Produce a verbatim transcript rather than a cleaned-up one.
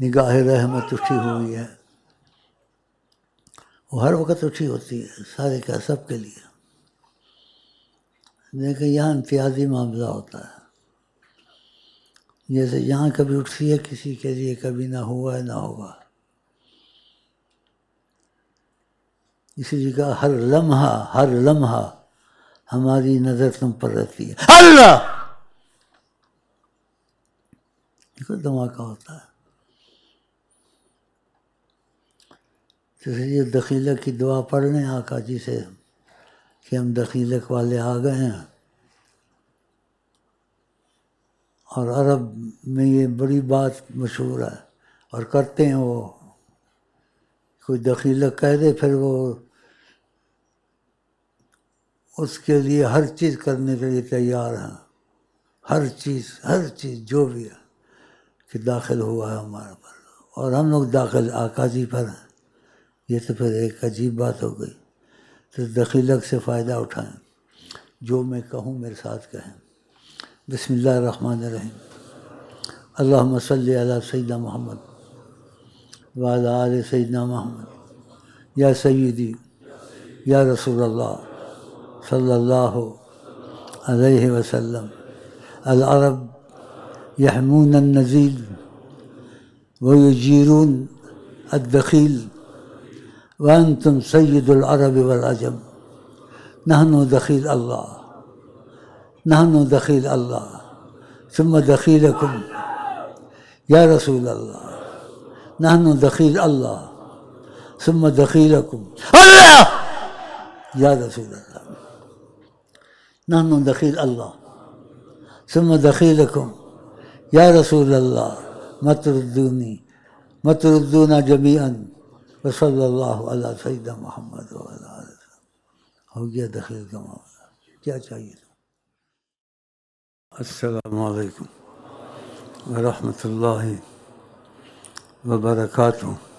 نگاہ رحمت اٹھی ہوئی ہے، وہ ہر وقت اٹھی ہوتی ہے سارے کا سب کے لیے، لیکن یہاں امتیازی معاملہ ہوتا ہے، جیسے یہاں کبھی اٹھتی ہے کسی کے لیے، کبھی نہ ہوا ہے نہ ہوگا، اسی لیے کہا ہر لمحہ ہر لمحہ ہماری نظر تم پر رہتی ہے اللہ، دیکھو دھماکہ ہوتا ہے۔ تو اس لیے دخیلک کی دعا پڑھ لیں آقا جی سے کہ ہم دخیلک والے آ گئے ہیں، اور عرب میں یہ بڑی بات مشہور ہے اور کرتے ہیں، وہ کوئی دخیلک کہہ دے پھر وہ اس کے لیے ہر چیز کرنے کے لیے تیار ہیں، ہر چیز ہر چیز جو بھی ہے کہ داخل ہوا ہے ہمارے پر، اور ہم لوگ داخل آقا جی پر ہیں، یہ تو پھر ایک عجیب بات ہو گئی۔ تو دخیلک سے فائدہ اٹھائیں، جو میں کہوں میرے ساتھ کہیں۔ بسم اللہ الرحمن الرحیم، اللہم صلی علی سیدنا محمد وعلی آل سیدنا محمد، یا سیدی یا رسول اللہ صلی اللہ علیہ وسلم، العرب یحمون النزیل ویجیرون الدخیل وانتم سید العرب والعجم، نحن دخیل اللہ نحن دخیل اللہ ثم دخیلکم یا رسول اللہ، نحن دخیل اللہ ثم دخیلکم اللہ یا رسول اللہ، نحن دخیل اللہ ثم دخیلکم یا رسول اللہ، مت ردونی مت ردونا جمیعا وصلی اللہ علی سیدنا محمد وعلی آلہ وسلم۔ ہو گیا دخیل کا معاملہ، کیا چاہیے؟ السلام علیکم ورحمۃ اللہ وبرکاتہ۔